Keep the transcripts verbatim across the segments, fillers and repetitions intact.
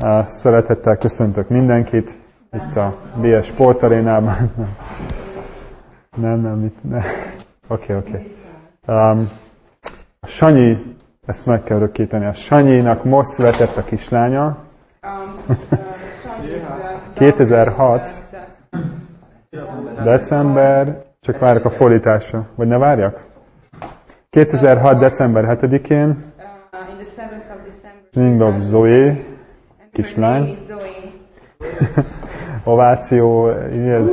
Szeretettel köszöntök mindenkit itt a bé es Sportarénában. Nem, nem, itt nem. Oké, oké. Um, a Sanyi, ezt meg kell rögzíteni, a Sanyinak most született a kislánya. kétezer-hat. december, csak várok a fordításra, vagy ne várjak? kétezer-hat. december hetedikén Ringdorf Zoe, kislány. Ováció, ez.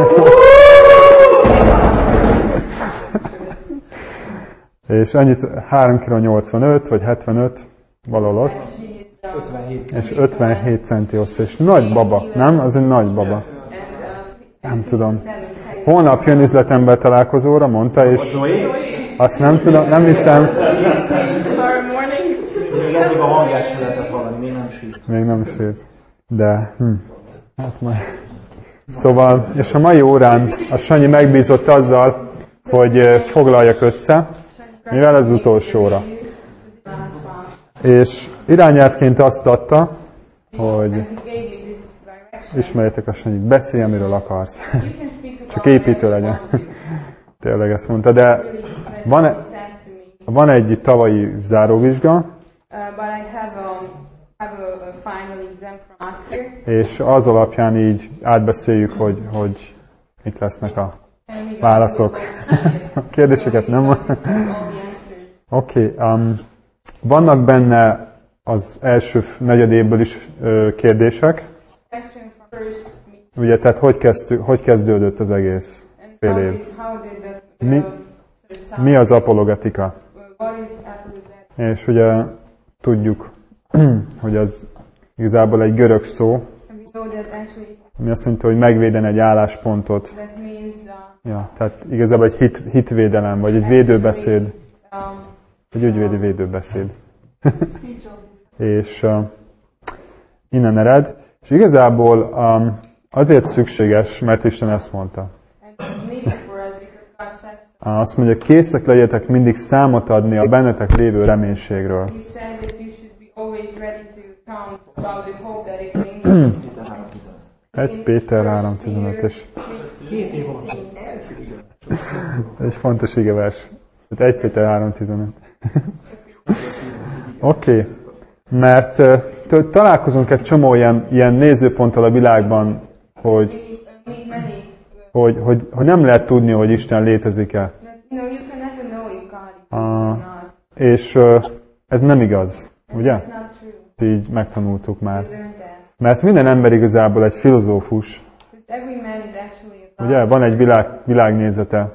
És annyit három egész nyolcvanöt vagy hetvenöt valahol ott. És ötvenhét centi hosszú, és nagy baba, nem? Az egy nagy baba. Nem tudom. Holnap jön üzletember találkozóra, mondta, és azt nem tudom, nem hiszem. Még a hangját sem lehetett valami, még nem sírt. Még nem sírt. De, hm, hát majd. Szóval, és a mai órán a Sanyi megbízott azzal, hogy foglaljak össze, mivel ez utolsó óra. És irányelvként azt adta, hogy ismerjétek a Sanyit, beszélj, amiről akarsz. Csak építő legyen. Tényleg ezt mondta, de van, van egy tavalyi záróvizsga, és az alapján így átbeszéljük, hogy, hogy mit lesznek a válaszok. A kérdéseket nem van. Oké, okay, um, vannak benne az első negyedévből is ö, kérdések. Ugye, tehát hogy, kezdtő, hogy kezdődött az egész fél év? Mi, mi az apologetika? És ugye tudjuk, hogy az igazából egy görög szó, ami azt mondta, hogy megvéden egy álláspontot. Ja, tehát igazából egy hit, hitvédelem, vagy egy védőbeszéd. Egy ügyvédi védőbeszéd. És uh, innen ered. És igazából um, azért szükséges, mert Isten ezt mondta. Azt mondja, készek legyetek mindig számot adni a bennetek lévő reménységről. egy Péter három tizenöt és egy fontos igevers. egy Péter három tizenöt. Oké. Okay. Mert uh, találkozunk egy csomó ilyen, ilyen nézőponttal a világban, hogy, hogy, hogy, hogy nem lehet tudni, hogy Isten létezik-e. Uh, és uh, ez nem igaz, ugye? Így megtanultuk már. Mert minden ember igazából egy filozófus. Ugye? Van egy világ, világnézete.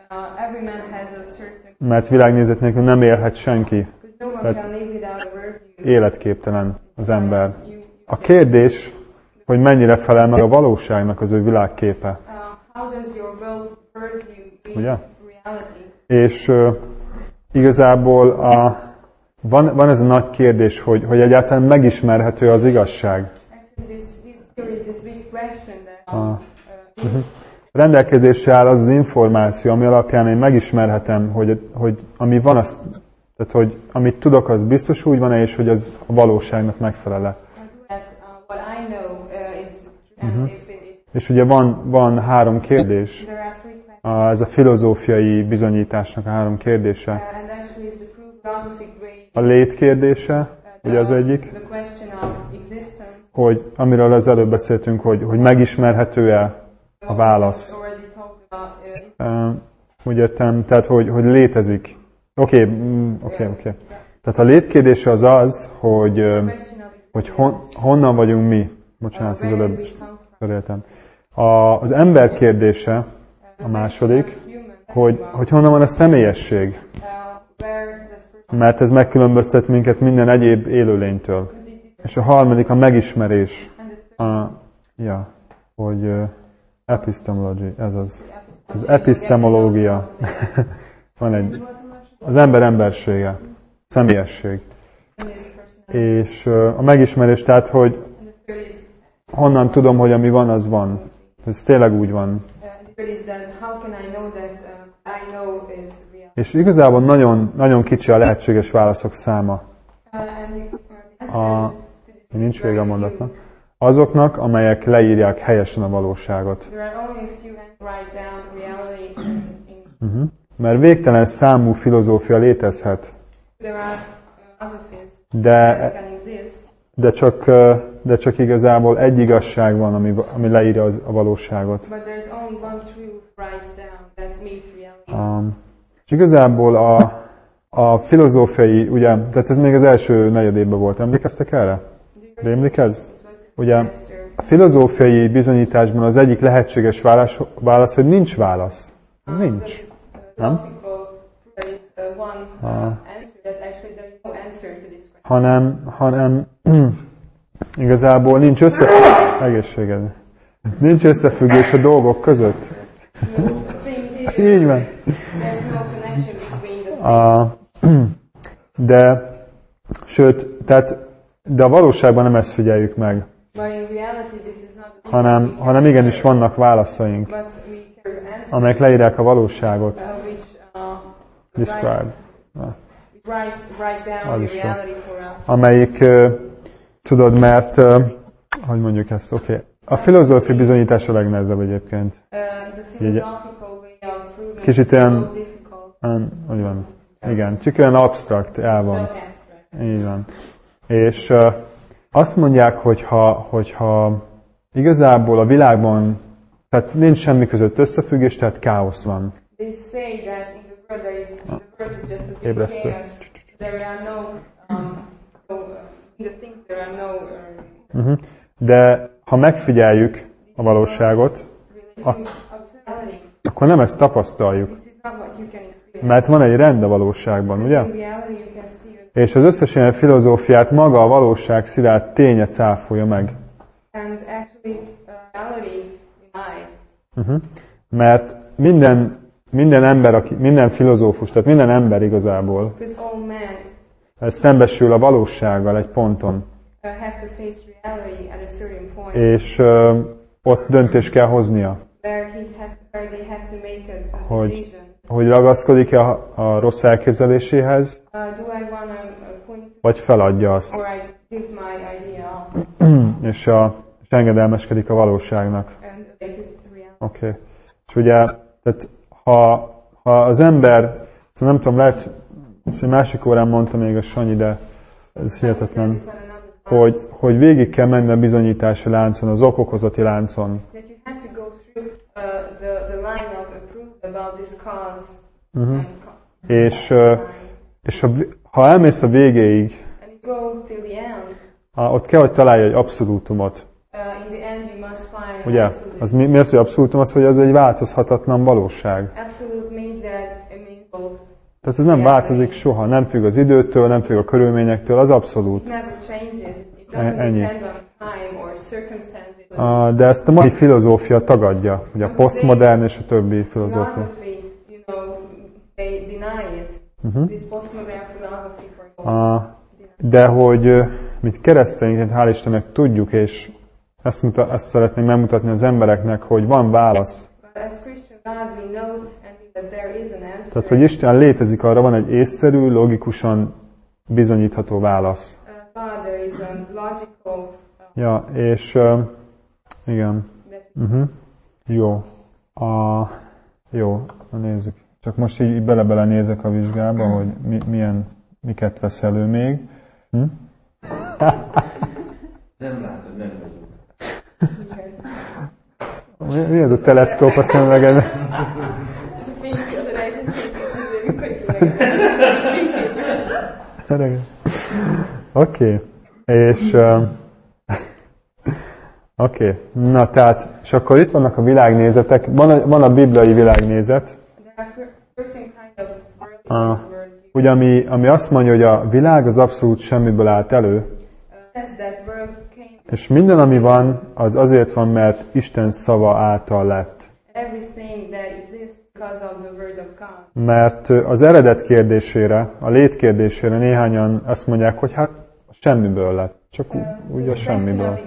Mert világnézet nélkül nem élhet senki. Tehát életképtelen az ember. A kérdés, hogy mennyire felel meg a valóságnak az ő világképe. Ugye? És uh, igazából a, van, van ez a nagy kérdés, hogy, hogy egyáltalán megismerhető az igazság. A, uh-huh. rendelkezésre áll az az információ, ami alapján én megismerhetem, hogy, hogy ami van, azt, tehát hogy amit tudok, az biztos úgy van-e, és hogy az a valóságnak megfelel-e. Uh-huh. És ugye van, van három kérdés. A, ez a filozófiai bizonyításnak a három kérdése. A lét kérdése, ugye az egyik, hogy amiről az előbb beszéltünk, hogy, hogy megismerhető-e a válasz. Uh, úgy értem, tehát hogy, hogy létezik. Oké, okay, oké, okay, oké. Okay. Tehát a létkérdése az az, hogy, hogy hon, honnan vagyunk mi. Bocsánat, az előbb töréltem. A, az ember kérdése, a második, hogy, hogy honnan van a személyesség. Mert ez megkülönböztet minket minden egyéb élőlénytől. És a harmadik a megismerés. A, ja, hogy uh, epistemology, ez az. Az epistemológia. Van egy, az ember embersége, személyesség. És uh, a megismerés, tehát, hogy honnan tudom, hogy ami van, az van. Ez tényleg úgy van. És igazából nagyon, nagyon kicsi a lehetséges válaszok száma. A, nincs vége a mondatnak, azoknak, amelyek leírják helyesen a valóságot. Uh-huh. Mert végtelen számú filozófia létezhet, de, de, csak, de csak igazából egy igazság van, ami, ami leírja az, a valóságot. Um, és igazából a, a filozófiai, ugye, tehát ez még az első negyedében volt, emlékeztek erre? Rémlik ez? Ugye a filozófiai bizonyításban az egyik lehetséges válasz, válasz hogy nincs válasz. Nincs. Nem? Ha. Hanem, hanem igazából nincs összefüggés, egészséged. Nincs összefüggés a dolgok között. Így van. A, de, sőt, tehát, de a valóságban nem ezt figyeljük meg. Hanem, hanem igenis vannak válaszaink, amelyek leírják a valóságot. Describe. Az is jó. Amelyik, tudod, mert, hogy mondjuk ezt, oké. Okay. A filozófia bizonyítás a legnehezebb egyébként. Így, kicsit olyan, hogy van, igen, csak olyan absztrakt, elvont. Így van. És uh, azt mondják, hogyha, hogyha igazából a világban, tehát nincs semmi között összefüggés, tehát káosz van. Ébresztő. Uh-huh. De ha megfigyeljük a valóságot, ak- akkor nem ezt tapasztaljuk. Mert van egy rend a valóságban, ugye? És az összes ilyen filozófiát maga a valóság szilárd ténye cáfolja meg. Uh-huh. Mert minden, minden ember, aki, minden filozófus, tehát minden ember igazából szembesül a valósággal egy ponton. És uh, ott döntést kell hoznia. Hogy, hogy ragaszkodik-e a, a rossz elképzeléséhez, vagy feladja azt. és, a, és engedelmeskedik a valóságnak. Oké. Okay. És ugye, tehát ha, ha az ember, szóval nem tudom, lehet, egy másik órán mondta még a Sanyi, de ez hihetetlen, hogy, hogy végig kell menni a bizonyítási láncon, az okokozati láncon. Uh-huh. És, és ha, ha elmész a végéig, ott kell, hogy találj egy abszolútumot. Ugye? Az mi, mi az, hogy abszolútum? Az, hogy ez egy változhatatlan valóság. Tehát ez nem változik soha, nem függ az időtől, nem függ a körülményektől, az abszolút. Ennyi. De ezt a mai filozófia tagadja, ugye a posztmodern és a többi filozófia. Uh-huh. De hogy mit keresztényként, hál' Istennek tudjuk, és ezt, muta, ezt szeretném megmutatni az embereknek, hogy van válasz. Tehát, hogy Isten létezik, arra van egy észszerű, logikusan bizonyítható válasz. Ja, és uh, igen. Uh-huh. Jó. A, jó, nézzük. Csak most így bele-bele nézek a vizsgába, hogy mi, milyen, miket vesz elő még. Hm? Nem látod, nem Mi, mi az a teleszkóp a szemüveged? Oké. És uh, oké. Okay. Na tehát, és akkor itt vannak a világnézetek. Van a, van a bibliai világnézet. Uh, ugye, ami, ami azt mondja, hogy a világ az abszolút semmiből állt elő. És minden, ami van, az azért van, mert Isten szava által lett. Mert az eredet kérdésére, a lét kérdésére néhányan azt mondják, hogy hát semmiből lett. Csak úgy, úgy a semmiből.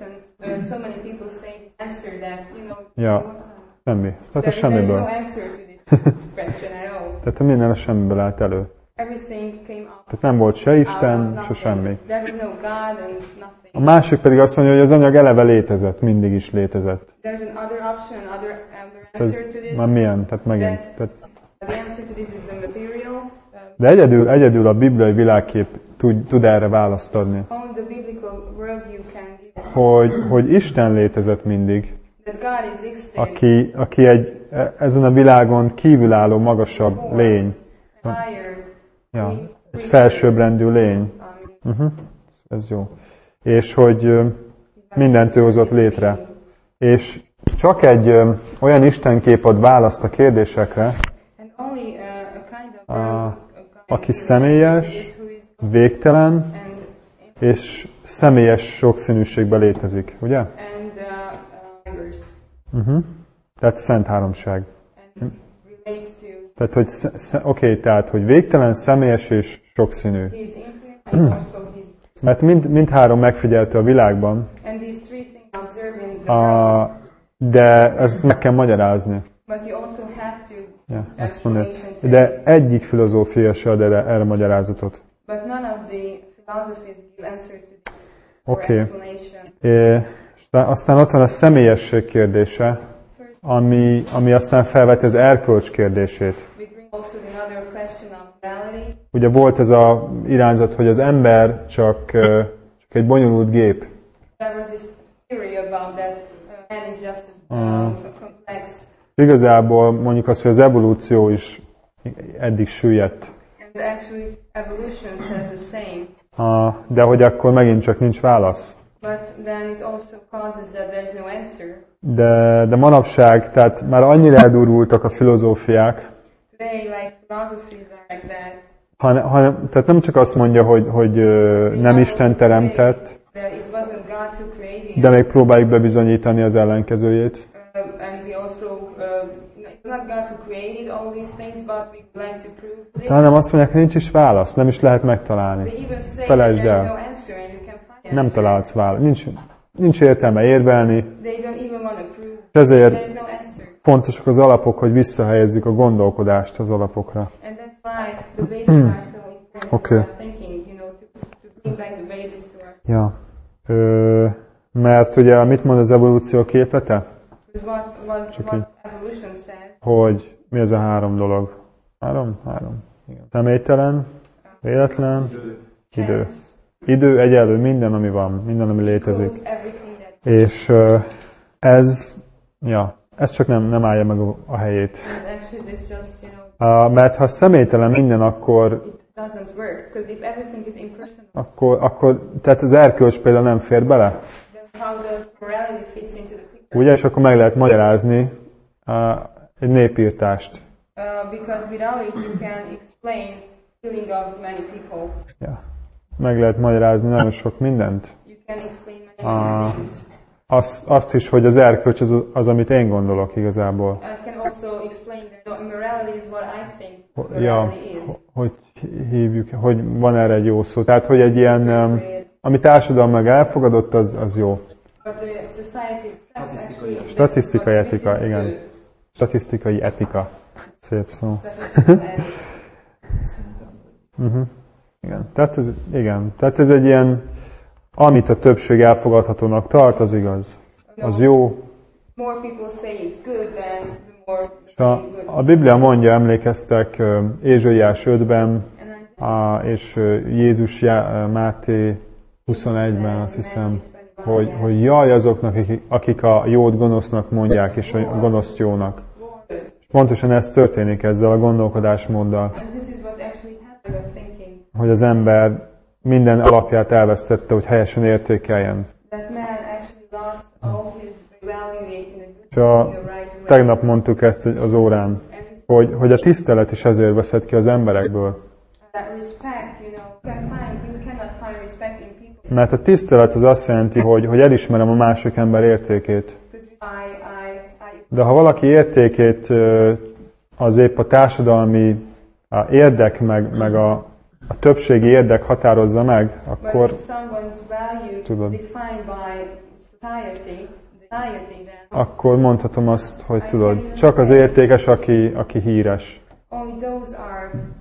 Ja, semmi. Tehát a semmiből. Tehát a minden a semmiből állt elő. Tehát nem volt se Isten, se semmi. A másik pedig azt mondja, hogy az anyag eleve létezett, mindig is létezett. There's another option, another, another Ez answer to this. már milyen? Tehát megint. Tehát, The answer to this is the material. Um, de egyedül, egyedül a bibliai világkép tud, tud erre választ adni. only the biblical worldview can give us Hogy, hogy Isten létezett mindig, that God existed aki, aki egy e- ezen a világon kívülálló, magasabb lény. higher. Ja, egy felsőbbrendű lény. Um, Uh-huh. Ez jó. És hogy ö, mindent ő hozott létre. És csak egy ö, olyan istenkép ad választ a kérdésekre, and only uh, a kind of a, world, a aki személyes, who is végtelen, and és személyes sokszínűségben létezik, ugye? and uh, uh, diverse Uh-huh. Tehát szent háromság. and relates to Tehát, hogy sz- sz- oké, okay, tehát, hogy végtelen, személyes és sokszínű. his infinite and also his. Mert mind, mindhárom megfigyeltő a világban, And these three things observed in the a, world, de ezt meg kell magyarázni. but you also have to Ja, ezt mondja. explanation to De egyik filozófia se ad erre, erre magyarázatot. But none of the philosophies give answer to this Oké. or explanation. É, és aztán ott van a személyesség kérdése, ami, ami aztán felveti az erkölcs kérdését. We bring also another question of morality. Ugye volt ez az irányzat, hogy az ember csak, ö, csak egy bonyolult gép. There was this theory about that uh, man is just a, um, a complex, Igazából mondjuk azt, hogy az evolúció is eddig süllyedt. and actually evolution says the same. A, de hogy akkor megint csak nincs válasz. But then it also causes that there's no answer. De, de manapság, tehát már annyira eldurultak a filozófiák, Today, like philosophies are like that. hanem, hanem, tehát nem csak azt mondja, hogy, hogy ö, nem Isten teremtett, That it wasn't God who created. de még próbáljuk bebizonyítani az ellenkezőjét. Um, and we also, uh, it's not God who created all these things, but we like to prove it. Hanem azt mondják, hogy nincs is válasz, nem is lehet megtalálni. They even say that Felejtsd there's el. no answer and you can find Nem answer. találsz választ. Nincs, nincs értelme érvelni, They don't even want to prove és ezért there's no answer. fontosak az alapok, hogy visszahelyezzük a gondolkodást az alapokra. And that's why the bases are so important Okay. for our thinking, you know, to, to bring back the basis to our. Ja. Ö, mert ugye mit mond az evolúció képlete? Because what, what, Csak what evolution says, Hogy mi ez a három dolog? Három? Három. Igen. Személytelen, véletlen, idő. chance, Idő egyenlő minden, ami van, minden, ami létezik. equals everything that, És ö, ez, ja, ez csak nem, nem állja meg a, a helyét. and actually this just, you know, Uh, mert ha személytelen minden, akkor, it doesn't work. Because if everything is impersonal, akkor, akkor tehát az erkölcs például nem fér bele. then how does morality fits into the picture? Ugye, és akkor meg lehet magyarázni uh, egy népírtást. Uh, because without it you can explain killing of many people. Ja. Meg lehet magyarázni nagyon sok mindent. You can explain many Ah. other things. Azt, azt is, hogy az erkölcs az, az, amit én gondolok igazából. I can also explain that morality is what I think Ja, morality is. hogy hívjuk, hogy van erre egy jó szó. Tehát, hogy egy ilyen, um, ami társadalmilag elfogadott, az, az jó. But the society itself actually, Statisztikai that's what etika, this is igen. good. Statisztikai etika. Szép szó. Statistical ethics. Uh-huh. Igen. Tehát ez, igen. Tehát ez egy ilyen, amit a többség elfogadhatónak tart, az igaz. Az jó. More people say it's good, then the more És a, a Biblia mondja, emlékeztek ö, Ézsaiás ötben, And I a, és ö, Jézus Já, Máté huszonegyben azt hiszem, hogy, hogy jaj azoknak, akik, akik a jót gonosznak mondják, és a gonoszt jónak. És pontosan ez történik ezzel a gondolkodásmóddal, And this is what actually happened with thinking. hogy az ember minden alapját elvesztette, hogy helyesen értékeljen. That man actually lost all his evaluating the És a, the right way. tegnap mondtuk ezt az órán, And this- hogy, hogy a tisztelet is ezért veszed ki az emberekből. that respect, you know, you can find, you cannot find respect in people. Mert a tisztelet az azt jelenti, hogy, hogy elismerem a másik ember értékét. Because I, I, I, De ha valaki értékét ö, az épp a társadalmi a érdek, meg, meg a, a többségi érdek határozza meg, but akkor if someone's value Tudod. defined by society, society, then akkor mondhatom azt, hogy tudod, csak az értékes, aki, aki híres. only those are uh,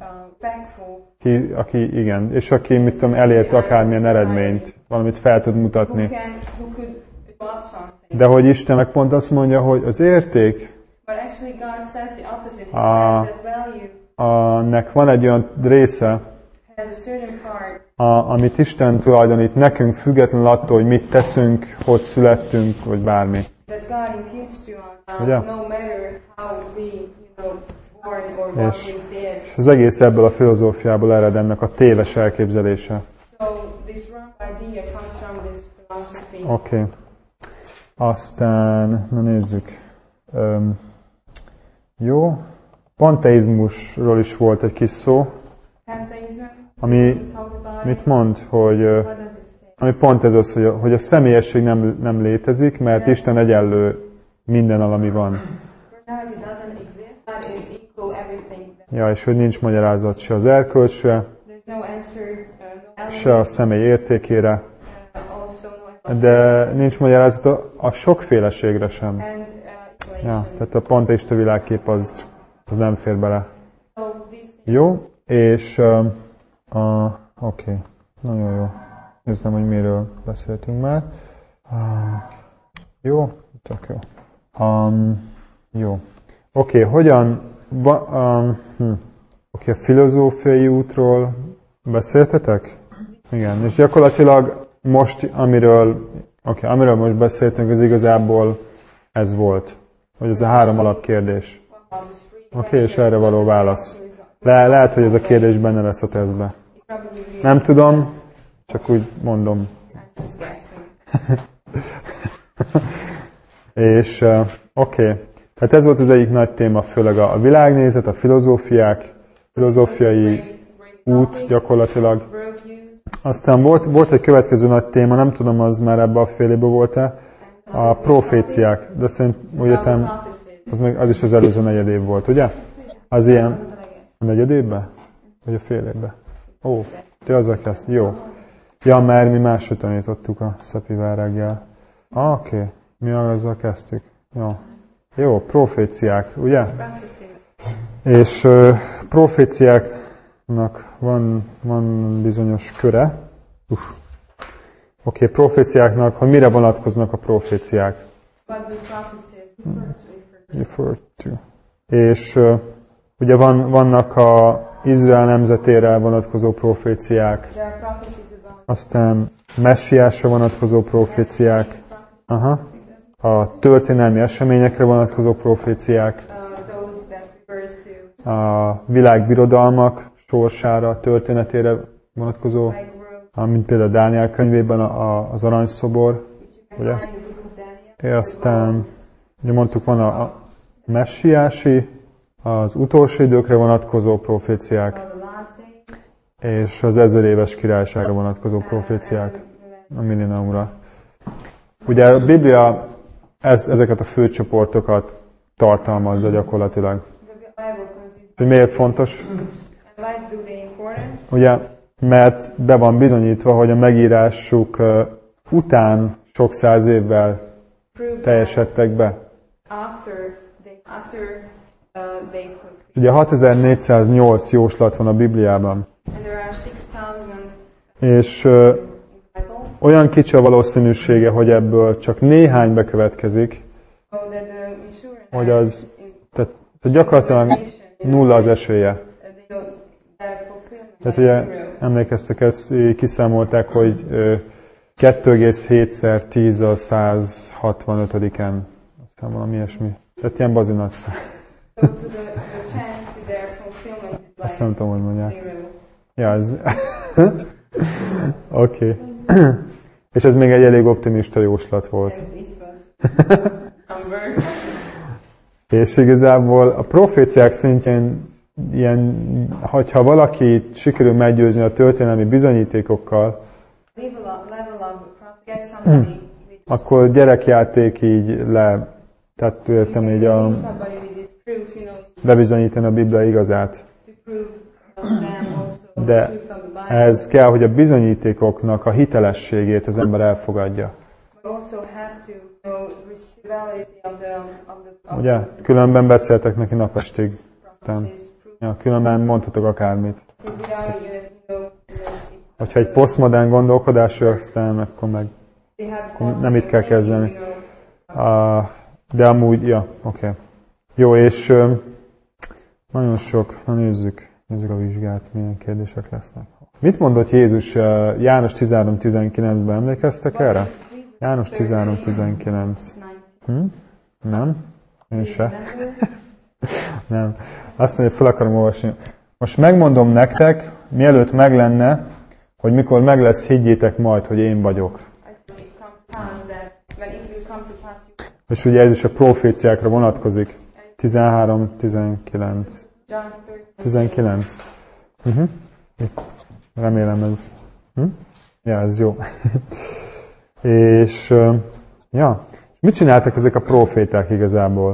respectful. Ki, aki igen, és aki, mit tudom, elért akármilyen eredményt, valamit fel tud Who mutatni. can, who could do something. De hogy Isten meg pont azt mondja, hogy az érték, But actually God says the opposite. He Ah. says that value annak van egy olyan része, has a certain part a, amit Isten tulajdonít nekünk, függetlenül attól, hogy mit teszünk, hogy születtünk, vagy bármi. that God imputes to us, Ugye? uh, no matter how we, you know, born or what És, we did. és az egész ebből a filozófiából ered ennek a téves elképzelése. So this wrong idea comes from this philosophy. Oké. Okay. Aztán, na nézzük. Öm, jó. Panteizmusról is volt egy kis szó, Pantheism, ami also talked about mit it. mond, hogy, ö, What does it say? ami pont ez az, hogy a, hogy a személyesség nem, nem létezik, mert Isten egyenlő mindennel, ami van. Personality doesn't exist. God is equal everything. Ja, és hogy nincs magyarázat se az erkölcsre, There's no answer, uh, no se a személy értékére, uh, also no explanation. de nincs magyarázat a, a sokféleségre sem. And uh, Ja, equation. tehát a panteista világkép az, az nem fér bele. So this Jó, és uh, uh, oké, okay. Nagyon jó. Nézzem, hogy miről beszéltünk már. Uh, jó, tök jó. Um, jó. Oké, okay, hogyan... Ba, um, hm. Oké, okay, a filozófiai útról beszéltetek? Igen, és gyakorlatilag most, amiről, okay, amiről most beszéltünk, az igazából ez volt. Vagy ez a három alapkérdés. Oké, okay, és erre való válasz. Le, lehet, hogy ez a kérdés benne lesz a tesztbe. Nem tudom, csak úgy mondom. És uh, oké, okay. Tehát ez volt az egyik nagy téma, főleg a, a világnézet, a filozófiák, filozófiai út gyakorlatilag. Aztán volt, volt egy következő nagy téma, nem tudom, az már ebbe a fél évben volt-e, a proféciák, de szerintem, úgy értem, az, meg, az is az előző negyed év volt, ugye? Az ilyen a negyed évben? Vagy a fél évben? Ó, te azzal kezd, jó. Ja, mert mi máshogy tanítottuk a Szepivel reggel. Ah, oké, okay. Mi azzal kezdtük. Jó. Jó, proféciák, ugye? És uh, proféciáknak van, van bizonyos köre. Uff. Oké, okay, proféciáknak, hogy mire vonatkoznak a proféciák? Refer to. És uh, ugye van, vannak a Izrael nemzetére vonatkozó proféciák, aztán messiásra vonatkozó proféciák, aha, a történelmi eseményekre vonatkozó proféciák, a világbirodalmak sorsára, történetére vonatkozó, mint például Dániel könyvében a, az aranyszobor, ugye? És aztán, ugye mondtuk, van a, a messiási, az utolsó időkre vonatkozó proféciák, és az ezer éves királyságra vonatkozó proféciák, a millenniumra. Ugye a Biblia ez, ezeket a fő csoportokat tartalmazza gyakorlatilag. Hogy miért fontos? Ugye, mert be van bizonyítva, hogy a megírásuk után sok száz évvel teljesedtek be. Ugye hatezer-négyszáznyolc jóslat van a Bibliában. És uh, olyan kicsi a valószínűsége, hogy ebből csak néhány bekövetkezik, hogy az, tehát, tehát gyakorlatilag nulla az esélye. Tehát ugye emlékeztek, ezt kiszámolták, hogy uh, kettő egész hétszer tíz a száz hatvanötödiken. Aztán valami ilyesmi. Tehát ilyen bazinatsz. Azt nem tudom, hogy mondják. Ja, ez... Oké. Okay. És ez még egy elég optimista jóslat volt. És igazából a proféciák szintjén ilyen, hogyha valaki sikerül meggyőzni a történelmi bizonyítékokkal, akkor gyerekjáték így le, tehát értem így a bebizonyítani a Biblia igazát. De ez kell, hogy a bizonyítékoknak a hitelességét az ember elfogadja. Ugye? Különben beszéltek neki napestig. Aztán Ja, különben mondhatok akármit. Because without it, you know, you know, Hogyha egy posztmodern gondolkodású, aztán akkor meg they have akkor nem itt kell kezdeni. you know, Uh, de amúgy, ja, oké. Okay. Jó, és uh, nagyon sok, na nézzük, nézzük a vizsgát, milyen kérdések lesznek. Mit mondott Jézus uh, János tizenhárom tizenkilencben, emlékeztek erre? János tizenhárom tizenkilenc. Hm? Nem? Én se. Nem. Azt mondja, fel akarom olvasni. Most megmondom nektek, mielőtt meg lenne, hogy mikor meg lesz, higgyétek majd, hogy én vagyok. És ugye ez is a proféciákra vonatkozik. tizenhárom tizenkilenc. tizenkilenc. Uh-huh. Remélem ez... Hm? Ja, ez jó. És... Uh, ja. Mit csináltak ezek a proféták igazából?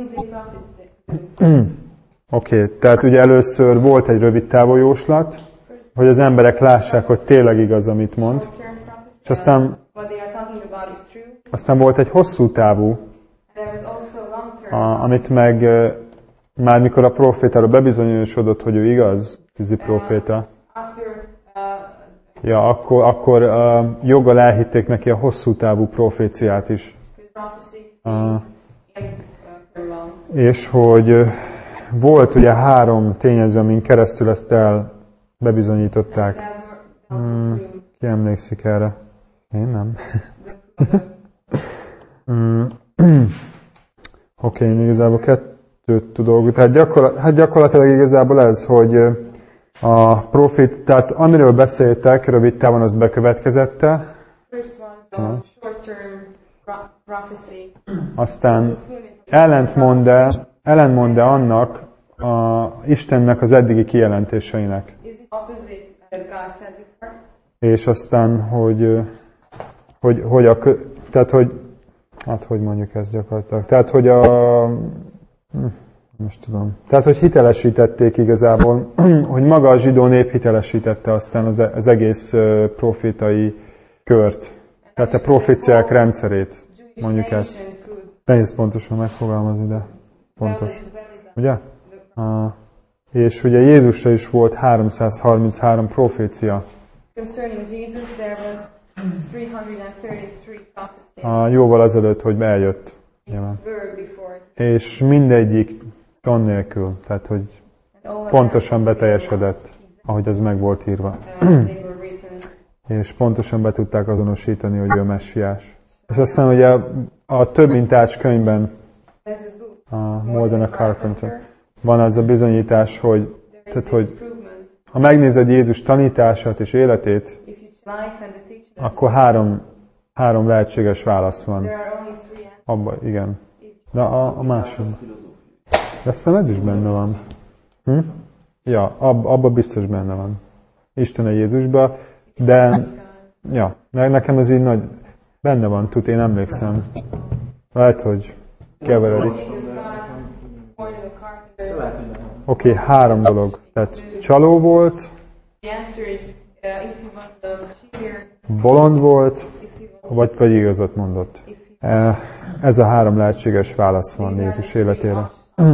Oké, okay, tehát ugye először volt egy rövid távú jóslat, hogy az emberek lássák, hogy tényleg igaz, amit mond. És aztán, aztán volt egy hosszú távú, a, amit meg már mikor a profétára bebizonyosodott, hogy ő igaz, tűzi proféta, ja, akkor, akkor uh, joggal elhitték neki a hosszú távú proféciát is. Uh, és hogy uh, volt ugye három tényező, amin keresztül ezt el bebizonyították. Hmm, ki emlékszik erre? Én nem. hmm. Oké, okay, igazából kettőt tudok. Tehát gyakorlat, hát gyakorlatilag igazából ez, hogy a profét, tehát amiről beszéltek, rövid távon az bekövetkezette. Aztán ellentmond-e, ellentmond-e annak a Istennek az eddigi kijelentéseinek. És aztán, hogy, hogy, hogy a, tehát, hogy, hát hogy mondjuk ezt gyakorlatilag, tehát, hogy a, most tudom, tehát, hogy hitelesítették igazából, hogy maga a zsidó nép hitelesítette aztán az, az egész profétai kört, tehát a proféciák rendszerét, mondjuk ezt. Nehéz pontosan megfogalmazni, de pontos. Ugye? Ah, és ugye Jézusra is volt háromszázharminchárom profécia. Ah, jóval azelőtt, hogy eljött. Nyilván. És mindegyik gond nélkül, tehát hogy pontosan beteljesedett, ahogy ez meg volt írva. És pontosan be tudták azonosítani, hogy ő a messiás. És aztán ugye a több mintás könyvben, a More Than a Carpenter, van az a bizonyítás, hogy, tehát, hogy ha megnézed Jézus tanítását és életét, akkor három, három lehetséges válasz van. Abba, igen. De a, a másikban. De aztán ez is benne van. Hm? Ja, ab, abba biztos benne van. Isten a Jézusba, de ja, nekem ez így nagy, benne van, tud, én emlékszem. Lehet, hogy keveredik. Oké, okay, három dolog. Tehát csaló volt, bolond volt, vagy, vagy igazat mondott. Ez a három lehetséges válasz van Jézus életére.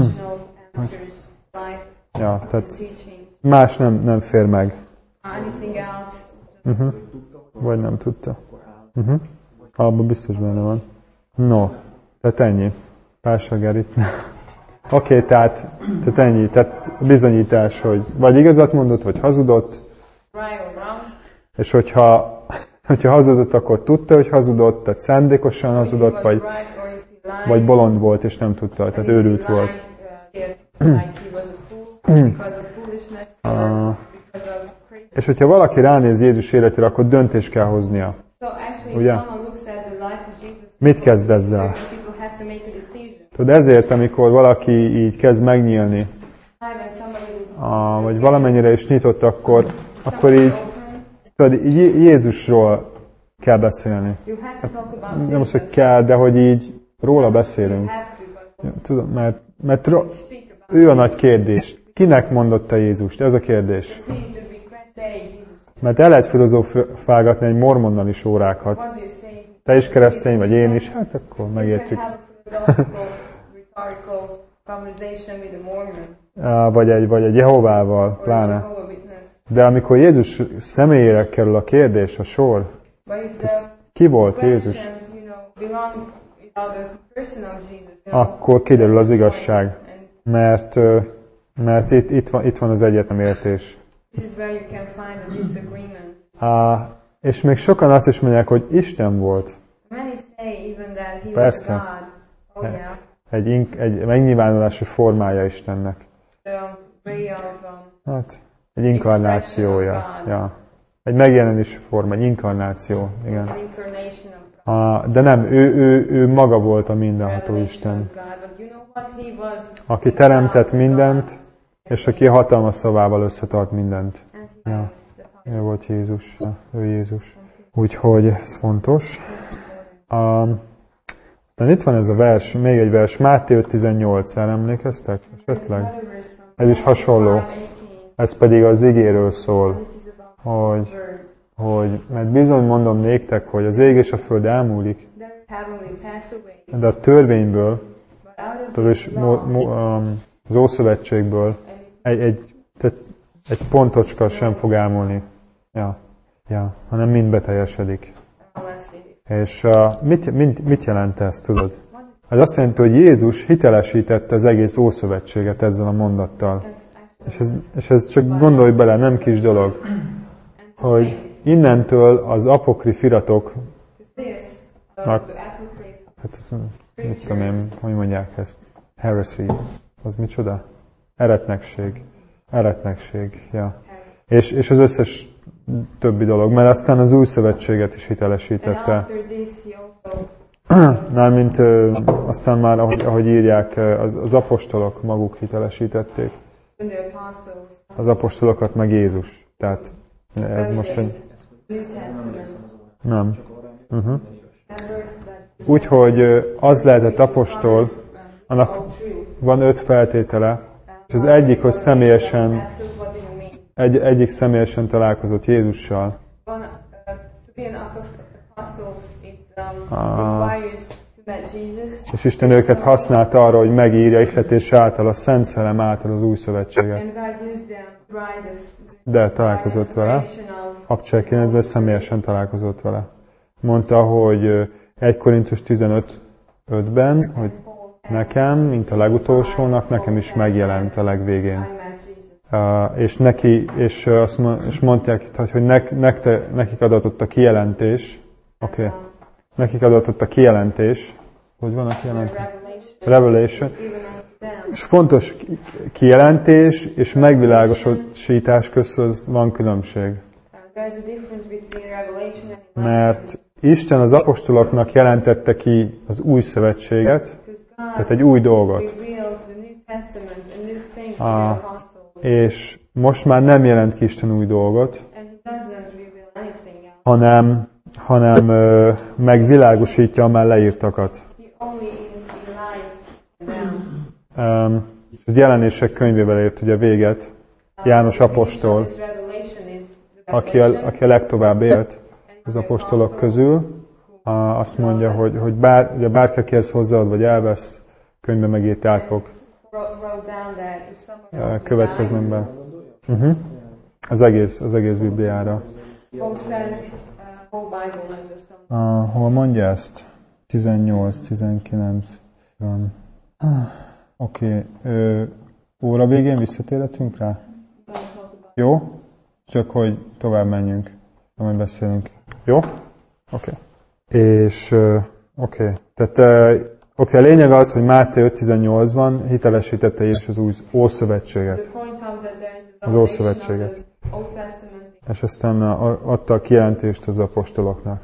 Ja, tehát más nem, nem fér meg. Uh-huh. Vagy nem tudta. Uh-huh. Abban biztos benne van. No, tehát ennyi. Pársa Gerit. Oké, okay, tehát, tehát ennyi. Tehát bizonyítás, hogy vagy igazat mondott, vagy hazudott. És hogyha, hogyha hazudott, akkor tudta, hogy hazudott, tehát szándékosan hazudott, vagy, vagy bolond volt, és nem tudta, tehát őrült volt. uh, és hogyha valaki ránéz Jézus életére, akkor döntést kell hoznia. Ugye? Mit kezd ezzel? Tudod, ezért, amikor valaki így kezd megnyílni, a, vagy valamennyire is nyitott, akkor, akkor így, tudod, így Jézusról kell beszélni. Hát, nem az, hogy kell, de hogy így róla beszélünk. Tudom, mert, mert ő a nagy kérdés. Kinek mondotta Jézust? Ez a kérdés. Mert el lehet filozófálgatni egy mormonnal is órákat. Te is keresztény, vagy én is, hát akkor megértjük. conversation with a Mormon. Uh, vagy egy, vagy egy Jehovával, Or a pláne. Jehovah Witness. De amikor Jézus személyére kerül a kérdés, a sor, But if the ki volt Jézus, question, you know, belongs to the person of Jesus, you know, akkor kiderül az igazság. and Mert, ö, mert itt, itt, van, itt van az egyetlen értés. this is where you can find a disagreement. Uh, és még sokan azt is mondják, hogy Isten volt. Many say even that he Persze. was God. Oh yeah. Egy, ink, egy megnyilvánulási formája Istennek. The way of um, Hát, egy inkarnációja. Ja. Egy megjelenési forma, egy inkarnáció. Igen. an incarnation of God. Uh, de nem, ő, ő, ő maga volt a mindenható Revelation Isten. of God. But you know what? He was Aki teremtett mindent, és aki a hatalmas szavával összetart mindent. and he Ja. was the Father. Ő volt Jézus. Ja, ő Jézus. Úgyhogy ez fontos. Um, aztán itt van ez a vers, még egy vers, Máté öt tizennyolc, erre emlékeztek? Esetleg? Ez is hasonló. Ez pedig az igéről szól, hogy, hogy, mert bizony mondom néktek, hogy az ég és a föld elmúlik, de a törvényből, tudod, és mo, mo, um, az Ószövetségből egy, egy, tehát egy pontocska sem fog elmúlni, ja, ja, hanem mind beteljesedik. És uh, mit, mit, mit jelent ez, tudod? Ez azt jelenti, hogy Jézus hitelesítette az egész Ószövetséget ezzel a mondattal. És ez, és ez csak gondolj bele, nem kis dolog, hogy innentől az apokrif iratok, hát ez, mit tudom én, hogy mondják ezt, heresy, az micsoda? Eretnekség, eretnekség, ja. És, és az összes többi dolog, mert aztán az új szövetséget is hitelesítette. Mármint aztán már, ahogy, ahogy írják, az, az apostolok maguk hitelesítették. Az apostolokat meg Jézus. Tehát ez most egy... Nem. Uh-huh. Úgyhogy az lehetett apostol, annak van öt feltétele, és az egyik, hogy személyesen, egy, egyik személyesen találkozott Jézussal. Ah. És Isten őket használta arra, hogy megírja ihletés által, a Szent Szellem által az új szövetséget. De találkozott vele. Abcselkénetben személyesen találkozott vele. Mondta, hogy egy Korintus tizenöt ötben, hogy nekem, mint a legutolsónak, nekem is megjelent a legvégén. Uh, és neki, és, azt mond, és mondták, hogy nek, nekte, nekik adatott a kijelentés. Oké. Okay. Nekik adatott a kijelentés. Hogy van a kijelentés? Revelation. És fontos kijelentés és megvilágosítás között van különbség. Mert Isten az apostoloknak jelentette ki az új szövetséget, tehát egy új dolgot. Ah, és most már nem jelent ki Isten új dolgot, hanem, hanem ö, megvilágosítja a már leírtakat. Um, és a Jelenések könyvével ért ugye véget János apostol, aki a, aki a legtovább élt az apostolok közül. A, azt mondja, hogy, hogy bár, ugye bárki, akihez hozzáad vagy elvesz, könyvbe megírt át fog következnem be. Uh-huh. Az egész, az egész Bibliára. Uh, hol mondja ezt? tizennyolc, tizenkilenc. Van. Oké. Okay. Óra végén visszatérhetünk rá? Jó? Csak hogy tovább menjünk, majd beszélünk. Jó? Oké. Okay. És uh, oké. Okay. Tehát uh, oké, okay, a lényeg az, hogy Máté öt tizennyolcban hitelesítette Jézus az új Ószövetséget. Az Ószövetséget. És aztán adta a kijelentést az apostoloknak.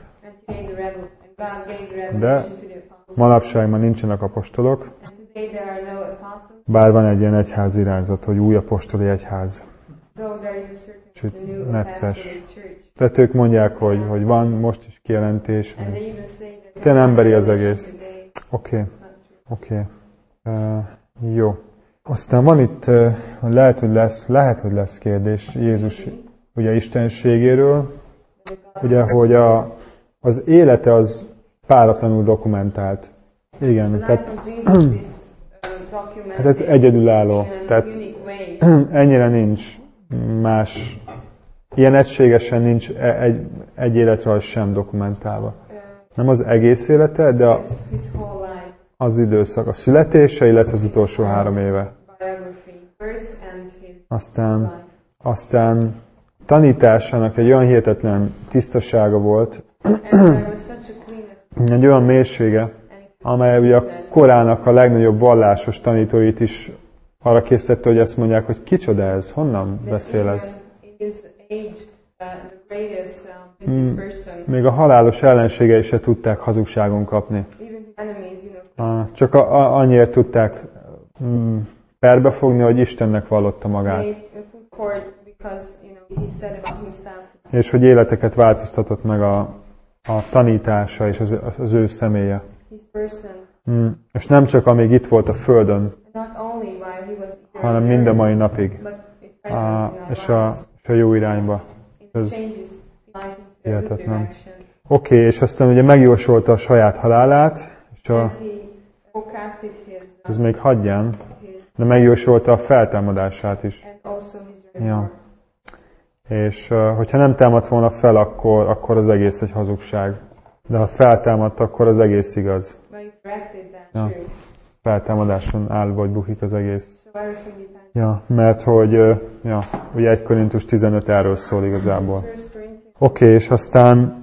De manapság már nincsenek apostolok, bár van egy ilyen egyházi irányzat, hogy új apostoli egyház. Sőt, necces. Tehát ők mondják, hogy, hogy van most is kijelentés. Te emberi az egész. Oké, okay. oké. Okay. Uh, jó. Aztán van itt, uh, lehet, hogy lesz, lehet, hogy lesz kérdés Jézus ugye istenségéről, ugye, hogy a, az élete az páratlanul dokumentált. Igen, tehát documented Hát egyedülálló. in a Tehát unique way. ennyire nincs más, ilyen egységesen nincs e- egy, egy életrajz sem dokumentálva. Nem az egész élete, de a, His, his whole life, az időszak, a születése, illetve az utolsó három éve. biography, birth and his Aztán, life. aztán tanításának egy olyan hihetetlen tisztasága volt, And there was such a cleanness, egy olyan mélysége, amely ugye a korának a legnagyobb vallásos tanítóit is arra készítette, hogy ezt mondják, hogy kicsoda ez, honnan beszél ez. in his age, uh, the greatest um, business person, Még a halálos ellenségei se tudták hazugságon kapni. even his enemies, you know, Ah, Csak a, a, annyiért tudták mm, perbefogni, hogy Istennek vallotta magát. they put court because, you know, he said about himself. És hogy életeket változtatott meg a, a tanítása és az, az ő személye. His person, Mm. És nem csak amíg itt volt a Földön, not only while he was here hanem on mind a earth, mai napig. but it Ah, present in our és, a, lives. és a jó irányba. It ez changes life into a good hihetetlen. direction. Oké, okay, és aztán ugye megjósolta a saját halálát, és a, And he forecasted his, ez még hagyján, his de megjósolta a feltámadását is. and also his Ja. reward. És uh, hogyha nem támadt volna fel, akkor, akkor az egész egy hazugság. De ha feltámadt, akkor az egész igaz. But he corrected that Ja. truth. Feltámadáson áll vagy bukik az egész. So everything depends. Ja, mert hogy, uh, ja, ugye egy Korintus tizenöt erről szól igazából. First Corinthians, Oké, okay, és aztán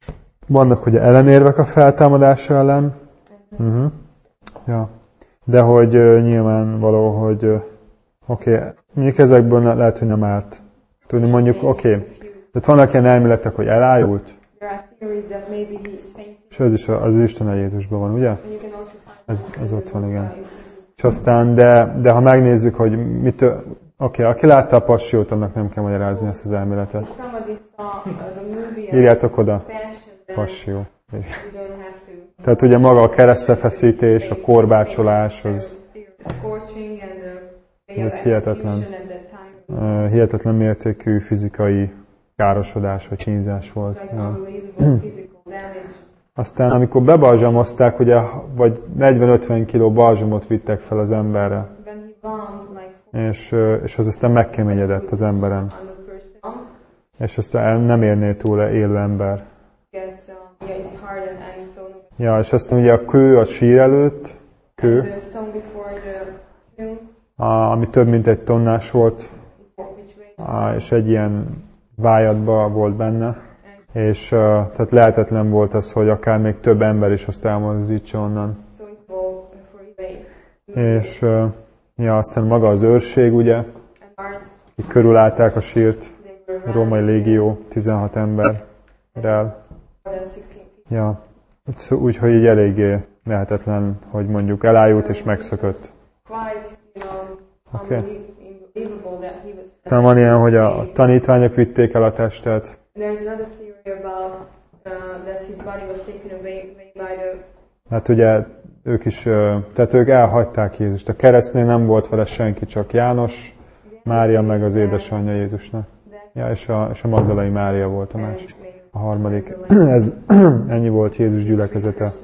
vannak ugye ellenérvek a feltámadása ellen. Uh-huh. Ja. De hogy uh, nyilvánvaló, hogy uh, oké, okay, mondjuk ezekből ne, lehet, hogy nem árt. Tudni mondjuk, oké, okay, tehát vannak ilyen elméletek, hogy elájult, there are theories that maybe he is fainting. és ez is az Isten Jézusban van, ugye? And you can also find Ez, ez ott van, igen. uh, in- És aztán, de, de ha megnézzük, hogy mitől, oké, okay, aki látta a Passiót, annak nem kell magyarázni ezt az elméletet. if somebody saw uh, the movie of Írjátok oda, Passion, then Passió. you don't have to. Tehát ugye maga a keresztrefeszítés, a korbácsolás, az The scorching and the day Ez of hihetetlen. execution at that time. uh, hihetetlen mértékű fizikai károsodás vagy kínzás volt. Like Ja. unbelievable physical damage. Aztán amikor bebalzsamozták, ugye, vagy negyven-ötven kiló balzsamot vittek fel az emberre, When he bombed like és, ö, és az aztán megkeményedett az emberen, on the person, és aztán el- nem érné túl a élő ember. gets um, yeah, it's hard and, and so Ja, és aztán ugye a kő a sír előtt, kő, the stone before the tomb, a, ami több mint egy tonnás volt, which weighs a, és egy ilyen vájadba volt benne, és uh, tehát lehetetlen volt az, hogy akár még több ember is azt elmozdítsa onnan. so it will for weight. És uh, ja, aztán maga az őrség, ugye, And guards, akik körülállták a sírt, they were a around római légió, tizenhat emberrel. more than sixteen people. Ja, úgyhogy úgy, hogy így eléggé lehetetlen, hogy mondjuk elájult és megszökött. Quite, you know, Okay. unbelievable that he was. Aztán van ilyen, hogy a, a tanítványok vitték el a testet, There's another theory about uh, that his body was taken away, away by the. hát ugye ők is, ö, tehát ők elhagyták Jézust. A keresztnél nem volt vele senki, csak János, Mária meg az édesanyja Jézusnak. Ja, és a, és a Magdalai Mária volt a másik. A harmadik. Ez, ennyi volt Jézus gyülekezete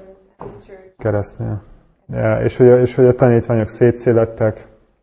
keresztnél. Ja, és, hogy a, és hogy a tanítványok szétszélettek,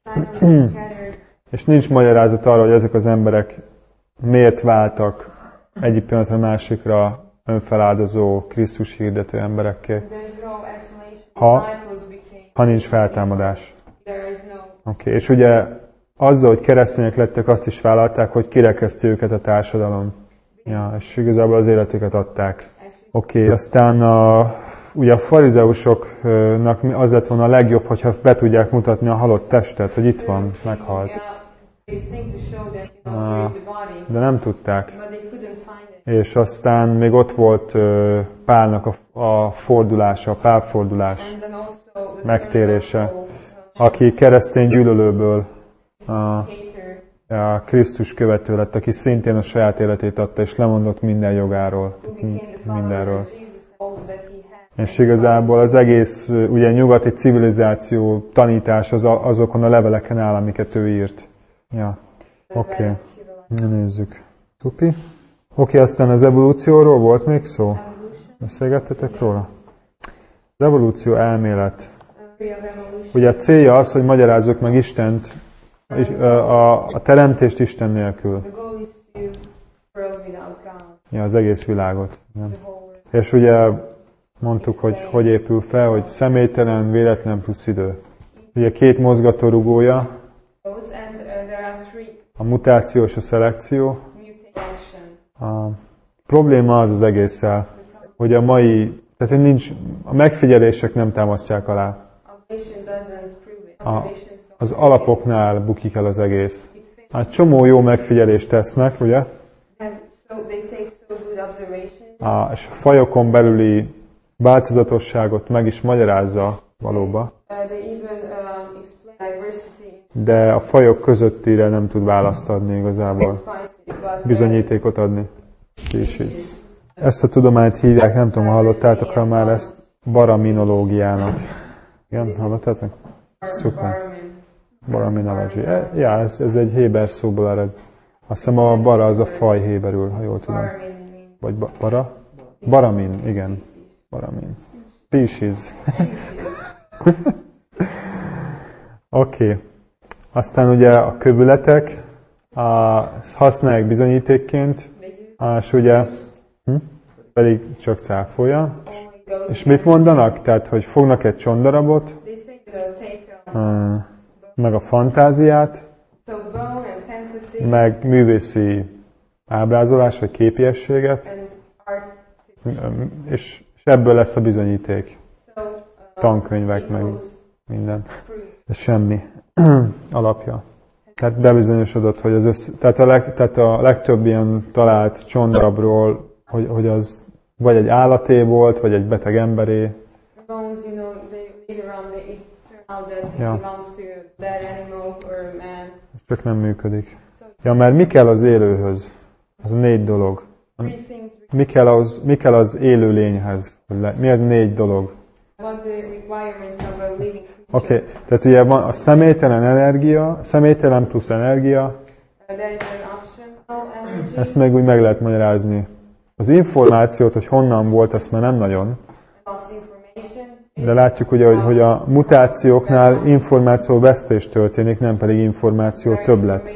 és nincs magyarázat arra, hogy ezek az emberek miért váltak egyik pillanatra a másikra önfeláldozó, Krisztus hirdető emberekké, There's no explanation. Ha- Disciples became. ha nincs feltámadás. There is no. Oké, okay. És ugye azzal, hogy keresztények lettek, azt is vállalták, hogy kirekeszti őket a társadalom. Ja, és igazából az életüket adták. Oké, okay. Aztán a, ugye a farizeusoknak az lett volna a legjobb, hogyha be tudják mutatni a halott testet, hogy itt van, meghalt. Yeah, these things to show that you know Ah. there is the body, De nem tudták. but they couldn't find it. És aztán még ott volt ö, Pálnak a, a fordulása, a pálfordulás, And then also the megtérése, turn of, uh, aki keresztény gyűlölőből a, hater, a Krisztus követő lett, aki szintén a saját életét adta, és lemondott minden jogáról, who became the follower mindenről. of Jesus, all that he had. És igazából az egész ugye nyugati civilizáció tanítás az a, azokon a leveleken áll, amiket ő írt. Ja, The oké. Okay. best civilized Nézzük. Tupi. Oké, okay, aztán az evolúcióról volt még szó? evolution. Beszélgettetek róla? Az evolúció elmélet. Ugye a célja az, hogy magyarázzuk meg Istent, a, a, a teremtést Isten nélkül. Ja, az egész világot. Nem? És ugye mondtuk, hogy hogy épül fel, hogy személytelen, véletlen plusz idő. Ugye két mozgatórugója, a mutáció és a szelekció. A probléma az az egésszel, hogy a mai, tehát hogy nincs, a megfigyelések nem támasztják alá. A, az alapoknál bukik el az egész. Hát csomó jó megfigyelést tesznek, ugye? A, és a fajokon belüli változatosságot meg is magyarázza valóban. De a fajok közöttire nem tud választ adni igazából. Bizonyítékot adni. Ezt a tudományt hívják, nem tudom, hallottátok már ezt, baraminológiának. Igen, hallottátok? Szuper. Baraminology. Ja, ez, ez egy héber szóból ered. Azt hiszem a bara az a faj héberül, ha jól tudom. Vagy ba, bara? Baramin, igen. Baramin. Species. Oké. Okay. Aztán ugye a kövületek a, használják bizonyítékként, és ugye hm? pedig csak cáfolja. És mit mondanak? Tehát, hogy fognak egy csondarabot, meg a fantáziát, meg művészi ábrázolás, vagy képiességet, és, és ebből lesz a bizonyíték. Tankönyvek, meg minden. Ez semmi alapja. Tehát bebizonyosodott, hogy az össze, tehát, a leg, tehát a legtöbb ilyen talált csondarabról, hogy, hogy az vagy egy állaté volt, vagy egy beteg emberé. Ja. Csak nem működik. Ja, mert mi kell az élőhöz? Az a négy dolog. Mi kell az, mi kell az élő lényhez? Mi az négy dolog? Oké, okay. Tehát ugye van a személytelen energia, személytelen plusz energia. Ezt meg úgy meg lehet magyarázni. Az információt, hogy honnan volt, azt már nem nagyon. De látjuk ugye, hogy, hogy a mutációknál információ vesztés történik, nem pedig információ többlet.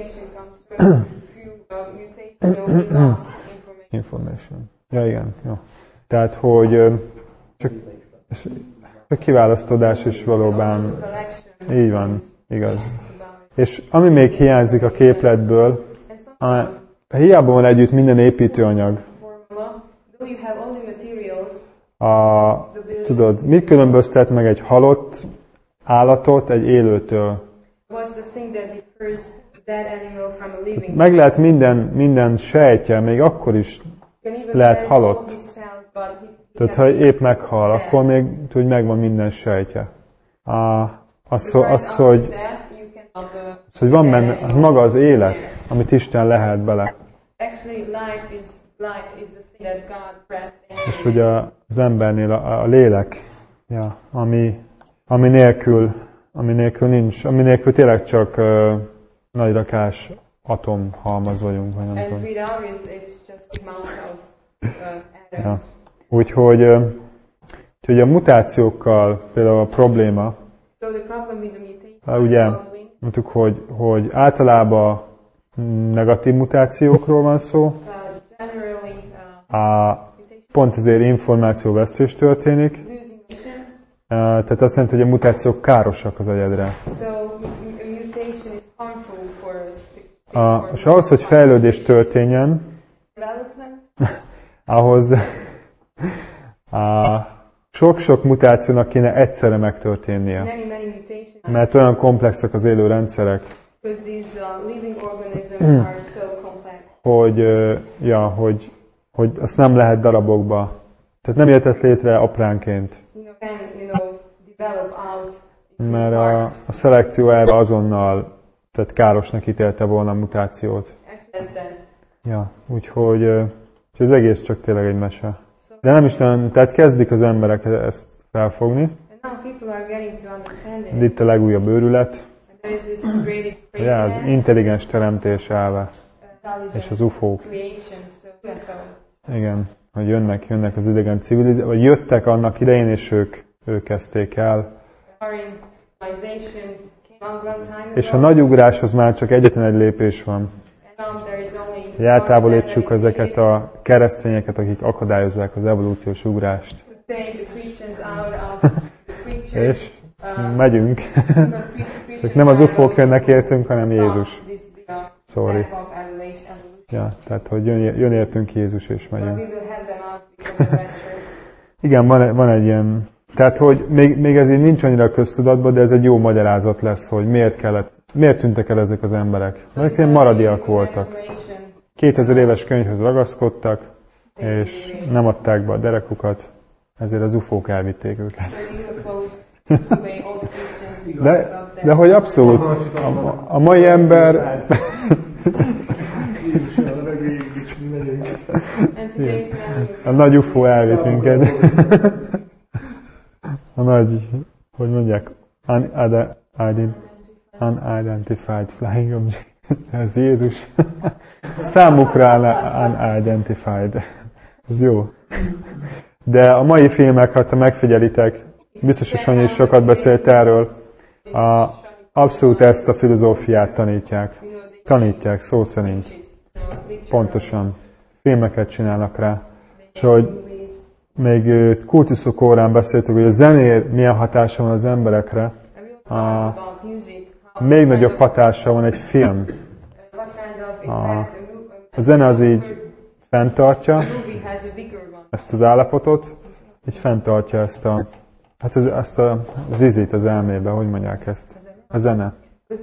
Information. Ja, igen. Jó. Tehát, hogy csak, csak kiválasztódás is valóban így van, igaz. És ami még hiányzik a képletből, a, hiába van együtt minden építőanyag. A, tudod, mit különböztet meg egy halott állatot egy élőtől? Meg lehet minden, minden sejtje, még akkor is lehet halott. Tehát, ha épp meghal, akkor még tud, megvan minden sejtje. A, az, az, hogy, az, hogy van benne maga az élet, amit Isten lehet bele. És ugye az embernél a, a lélek, ja, ami, ami, nélkül, ami nélkül nincs, ami nélkül tényleg csak uh, nagy rakás atomhalmaz vagyunk, vagy nem tudom. Ja. Úgyhogy, uh, úgyhogy a mutációkkal például a probléma, uh, ugye mondtuk, hogy, hogy általában negatív mutációkról van szó, a, pont ezért információvesztés történik. Tehát azt jelenti, hogy a mutációk károsak az agyadra. A, és ahhoz, hogy fejlődés történjen, ahhoz a, sok-sok mutációnak kéne egyszerre megtörténnie. Mert olyan komplexek az élő rendszerek, hogy, ja, hogy hogy azt nem lehet darabokba. Tehát nem jöhetett létre apránként. Mert a, a szelekció erre azonnal, tehát károsnak ítélte volna a mutációt. Ja, úgyhogy, úgyhogy az egész csak tényleg egy mese. De nem is nagyon, tehát kezdik az emberek ezt felfogni. Itt a legújabb őrület. Ja, az intelligens teremtés elve. És az ufók. Igen, hogy jönnek, jönnek az idegen civilizációk, vagy jöttek annak idején, és ők, ők kezdték el És a nagy ugráshoz már csak egyetlen egy lépés van. Hogy eltávolítsuk ezeket a keresztényeket, akik akadályozzák az evolúciós ugrást. És megyünk. Csak nem az ufók jönnek értünk, hanem Jézus. Sorry. Ja, tehát, hogy jön, jön értünk Jézus, és megyünk. Igen, van, van egy ilyen... Tehát, hogy még, még ez így nincs annyira köztudatban, de ez egy jó magyarázat lesz, hogy miért kellett, miért tűntek el ezek az emberek. Ezek ilyen maradiak voltak. kétezer éves könyvhöz ragaszkodtak, és nem adták be a derekukat, ezért az ufók elvitték őket. De, de hogy abszolút, a, a mai ember... A nagy ufó elvitt minket. A nagy, hogy mondják, unidentified flying object. Ez Jézus. Számukra unidentified. Ez jó. De a mai filmek, ha te megfigyelitek, biztos, hogy Sanyi is sokat beszélt erről, a, abszolút ezt a filozófiát tanítják. Tanítják, szó szerint. Pontosan. Filmeket csinálnak rá. És hogy még kultuszok órán beszéltük, hogy a zenér milyen hatása van az emberekre. A, még nagyobb hatása van egy film. A, a zene az így fenntartja ezt az állapotot, így fenntartja ezt a, hát ez, ezt a zizit az elmébe, hogy mondják ezt? A zene.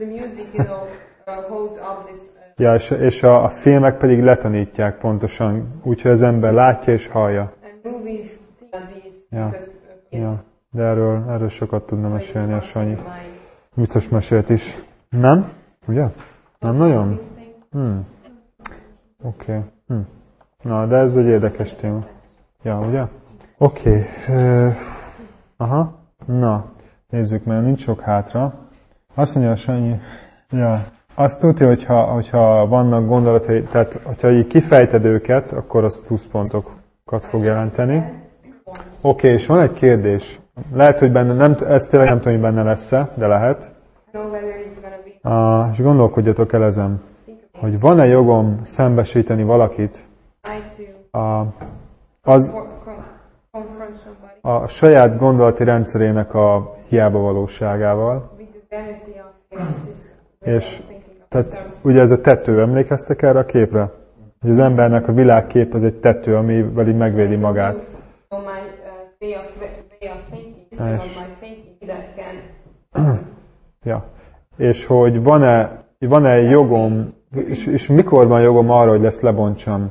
Ja, és, és a, a filmek pedig letanítják pontosan, úgyhogy az ember látja és hallja. Ja, ja. De erről, erről sokat tudna mesélni a Sanyi. Biztos mesélt is. Nem? Ugye? Nem nagyon? Hmm. Oké. Okay. Hmm. Na, de ez egy érdekes téma. Ja, ugye? Oké. Okay. Uh, aha. Na, nézzük, mert nincs sok hátra. Azt mondja a Sanyi, ja, azt tudja, hogyha, hogyha vannak gondolatai, tehát hogyha így kifejted őket, akkor az pluszpontokat fog jelenteni. Oké, okay, és van egy kérdés. Lehet, hogy benne, nem, ez tényleg nem tudom, hogy benne lesz-e, de lehet. Uh, és gondolkodjatok el ezen, hogy van-e jogom szembesíteni valakit a, az, a saját gondolati rendszerének a hiába valóságával. És tehát ugye ez a tető, emlékeztek erre a képre? Hogy az embernek a világkép az egy tető, amivel így megvédi magát. És, ja. És hogy van-e, van-e jogom, és, és mikor van jogom arra, hogy ezt lebontsam?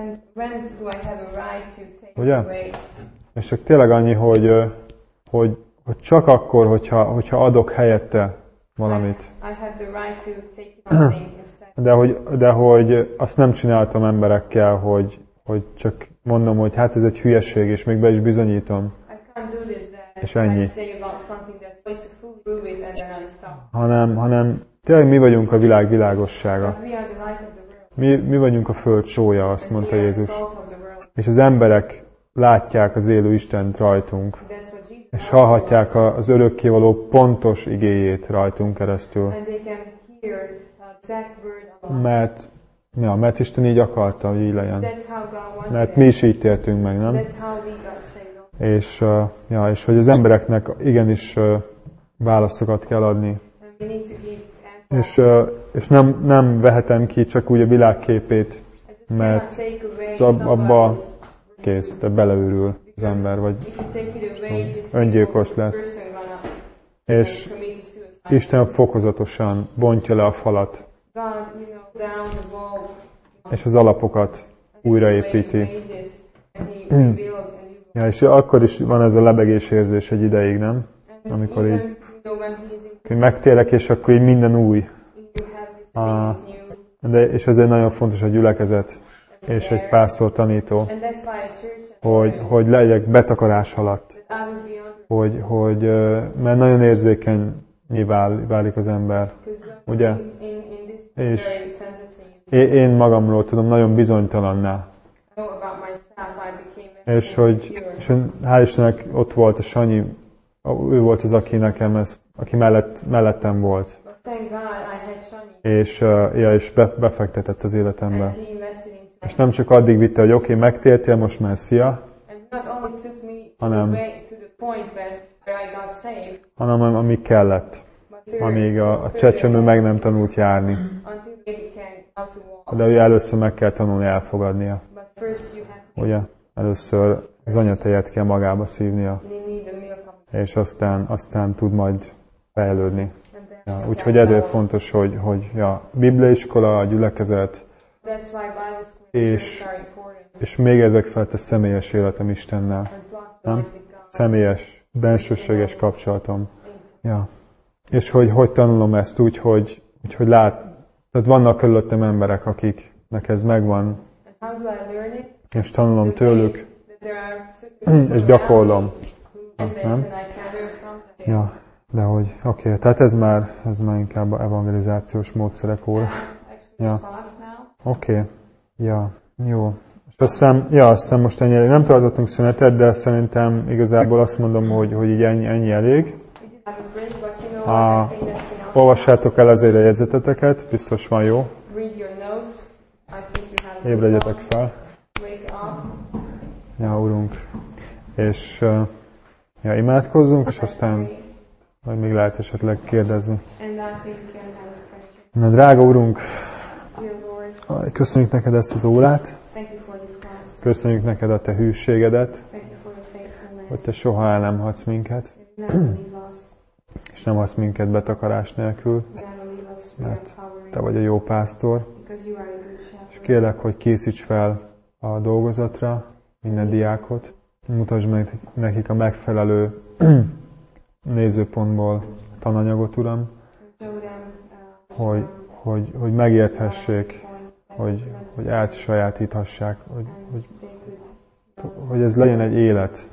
Ugye? És csak tényleg annyi, hogy, hogy, hogy csak akkor, hogyha, hogyha adok helyette valamit. De hogy, de hogy azt nem csináltam emberekkel, hogy, hogy csak mondom, hogy hát ez egy hülyeség, és még be is bizonyítom. És ennyi. Hanem, hanem tényleg mi vagyunk a világ világossága. Mi, mi vagyunk a föld sója, azt mondta Jézus. És az emberek látják az élő Istent rajtunk. És hallhatják az örökkévaló pontos igéjét rajtunk keresztül. Mert, ja, mert Isten így akarta, hogy így legyen. Mert mi is így tértünk meg, nem? És, ja, és hogy az embereknek igenis válaszokat kell adni. És, és nem, nem vehetem ki csak úgy a világképét, mert abba kész, de beleőrül az ember, vagy öngyilkos lesz. És Isten fokozatosan bontja le a falat, és az alapokat újraépíti. Ja, és akkor is van ez a lebegés érzés egy ideig, nem? Amikor így hogy megtérek, és akkor így minden új. Ah, de, és ezért nagyon fontos a gyülekezet, és egy pásztor tanító, hogy, hogy legyek betakarás alatt. Hogy, hogy, mert nagyon érzékenyé válik az ember. Ugye? És én magamról tudom nagyon bizonytalanná. És hogy, és hál' Istennek ott volt a Sanyi, ő volt az, aki nekem ezt, aki mellett, mellettem volt. But thank God I had Shani. És, uh, ja, és be, befektetett az életembe. And he invested into me. És nem csak addig vitte, hogy oké, okay, megtértél, most már szia, And not only took me to, hanem, the, way, to the point where, where I got saved, hanem amíg kellett. but further, Amíg a, a further csecsemő meg nem tanult járni. until baby can how to walk. De ő először meg kell tanulni elfogadnia. But first you have to Ugye? Először az anyatejet kell magába szívnia. you need the milk of És aztán, aztán tud majd fejlődni. and then Ja, she úgyhogy can ezért grow. fontos, hogy, hogy ja, bibliaiskola, a gyülekezet, That's why Bible school és, are important. és még ezek felett a személyes életem Istennel. And plus the Nem? life with God. Személyes, bensőséges kapcsolatom. Ja. És hogy, hogy tanulom ezt úgy, hogy, úgy, hogy lát, tehát vannak körülöttem emberek, akiknek ez megvan, And how do I learn it? és tanulom tőlük, That there are certain people és gyakorlom. who do this Nem? and I can learn from them. Ja, de hogy, oké, okay, tehát ez már, ez már inkább a evangelizációs módszerek óra. Actually, Ja. it's fast now. Oké, okay. Ja, jó. És azt hiszem, ja, azt hiszem most ennyi elég. Nem tartottunk szünetet, de szerintem igazából azt mondom, hogy, hogy így ennyi, ennyi elég. We did have a break, but you know Ah, what, I think that's enough. olvassátok el azért a jegyzeteteket, biztos van jó. Read your notes. I think you have a Ébredjetek good fel. one. Wake up. Ja, Urunk. És uh, ja, imádkozzunk, és aztán majd még lehet esetleg kérdezni. And I think you can have a question. Na, drága Urunk, Dear Lord, köszönjük neked ezt az órát, thank you for this class. köszönjük neked a te hűségedet, Thank you for your faithfulness. hogy te soha el nem hagysz minket, You never leave us. és nem hagysz minket betakarás nélkül, You never leave us mert empowering. te vagy a jó pásztor. Because you are a good És shepherd. kérlek, hogy készíts fel a dolgozatra minden diákot, mutasd meg nekik a megfelelő nézőpontból tananyagot, Uram, Show them, uh, hogy, hogy, hogy megérthessék, hogy, hogy átsajátíthassák, hogy, hogy, hogy ez legyen egy élet.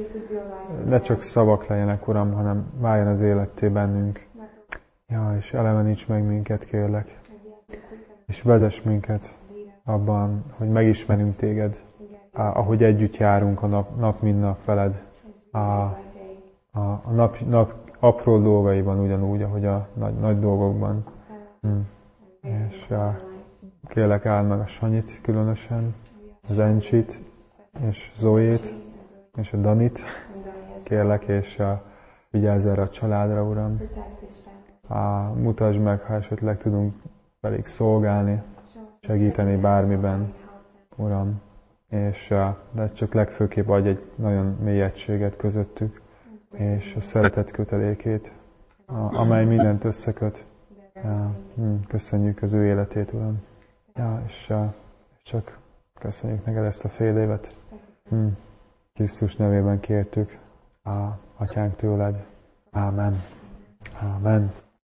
Ne csak szavak legyenek, Uram, hanem váljon az életté bennünk. Ja, és eleveníts meg minket, kérlek. És vezess minket abban, hogy megismerünk téged, ahogy együtt járunk a nap, nap mint nap veled. A, a, a nap, nap apró dolgaiban ugyanúgy, ahogy a nagy, nagy dolgokban. Hm. És uh, kérlek, áld meg a Sanyit különösen, az Encsit, és Zoét, és a Danit. Kérlek, és uh, vigyázz erre a családra, Uram. Uh, mutasd meg, ha esetleg tudunk velük szolgálni, segíteni bármiben, Uram. És uh, de csak legfőképp adj egy nagyon mély egységet közöttük, és a szeretet kötelékét, a, amely mindent összeköt. Ja, hm, köszönjük az ő életét, Uram. Ja, és, uh, és csak köszönjük neked ezt a fél évet. Hm. Krisztus nevében kértük, a Atyánk tőled. Ámen. Ámen.